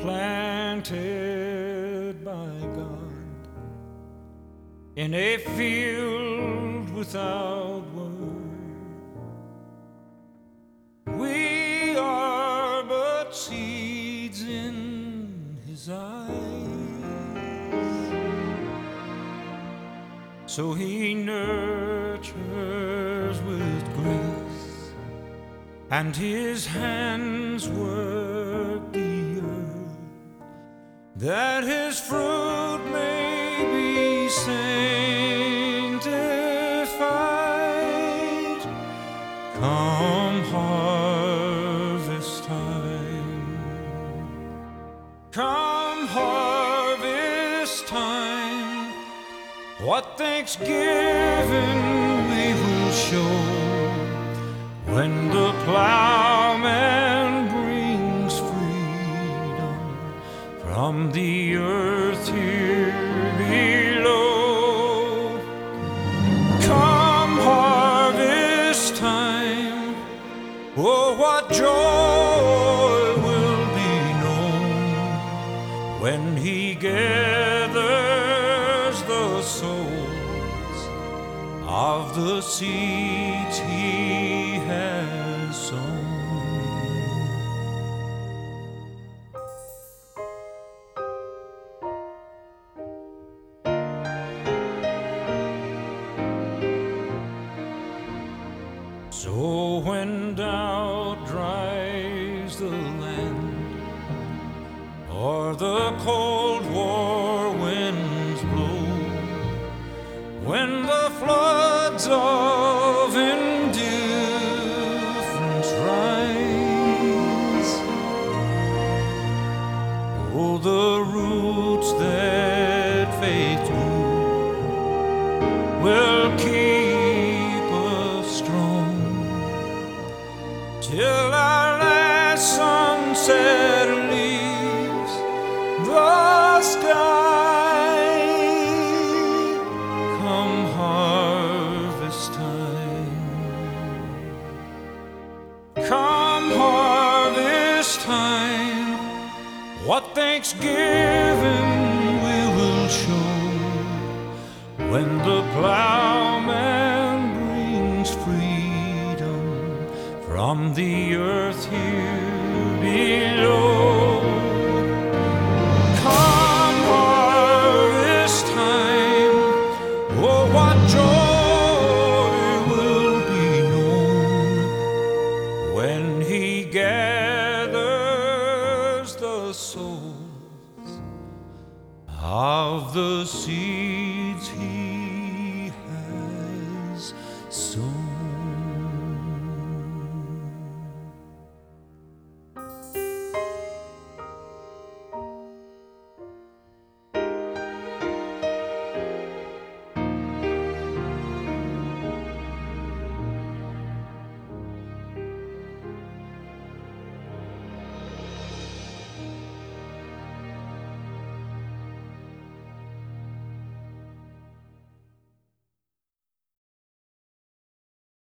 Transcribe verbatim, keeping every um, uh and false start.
planted by God in a field without word. We are but seeds in His eyes, so He nurtures with grace, and His hands work the earth, that His fruit may be sanctified come harvest time. Come harvest time, what thanksgiving we will show when the plowman brings freedom from the earth here below. Come harvest time, oh, what joy will be known when He gathers the souls of the seeds He has sown. So when doubt drives the land, or the cold war winds blow, when the floods of indifference rise, oh, the roots that faith grew will keep us strong till our last sunset leaves the sky. Come harvest time, come harvest time, what thanksgiving we will show when the plowman brings freedom from the earth here below. Come harvest time, oh, what joy will be known when He gathers the souls of the sea.